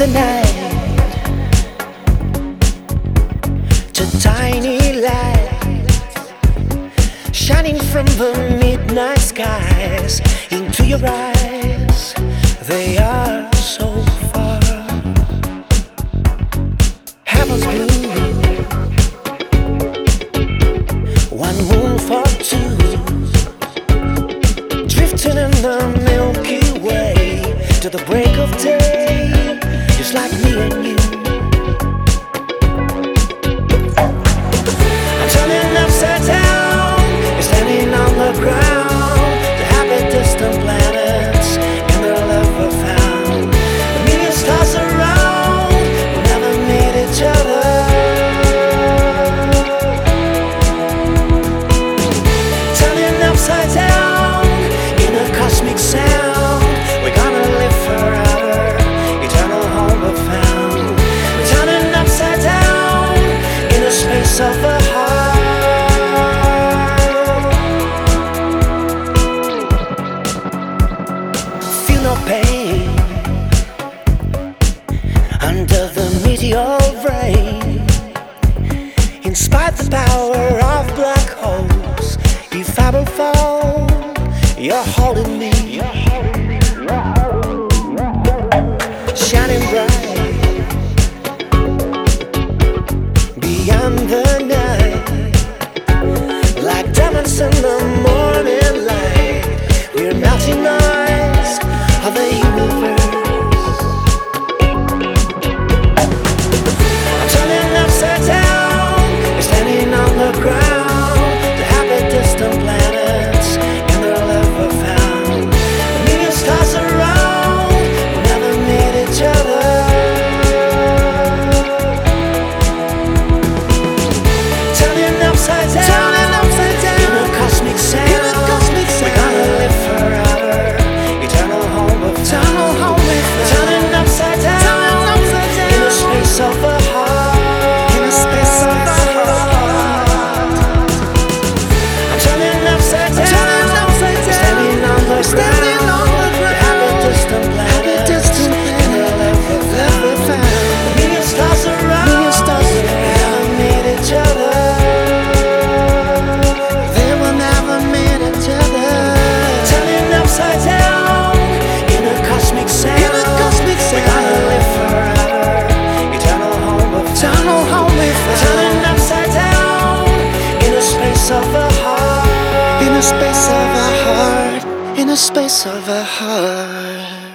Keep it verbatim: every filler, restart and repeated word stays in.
the night to tiny lights shining from the midnight skies into your eyes. They are so far. Heaven's blue, one moon for two, drifting in the Milky Way to the break of day, just like me and you. I'm turning upside down, you're standing on the ground. The happy distant planets in their love were found. A million stars around, we never meet each other. Turning upside down in a cosmic sound. We're gonna live forever, eternal home we found. We're turning upside down in the space of the heart. Feel no pain under the meteor rain. In spite the power of black holes, if I will fall, you're holding me. Shining bright beyond the night, like diamonds in the morning light. We're melting eyes of the universe. I'm turning upside down, you're standing on the ground. The happy distant planets in their love were found. A million stars around, we never meet each other. Turning upside down, turning upside down in a cosmic sound. In a cosmic sound. We're gonna live forever, eternal home of eternal home with turning upside down, turning upside down in the space of the heart. In the space of the heart. I'm turning upside down, turning upside down, standing on the standing on the ground. The happy distant planet, distant in the love of love we found. A million stars around, million stars around. We never meet each other. They will never meet each other. Turning upside down in a cosmic sound. In a cosmic sound. We're gonna live forever, eternal home of eternal home we found. Turning upside down in the space of the heart. In the space of our heart. In the space of our heart.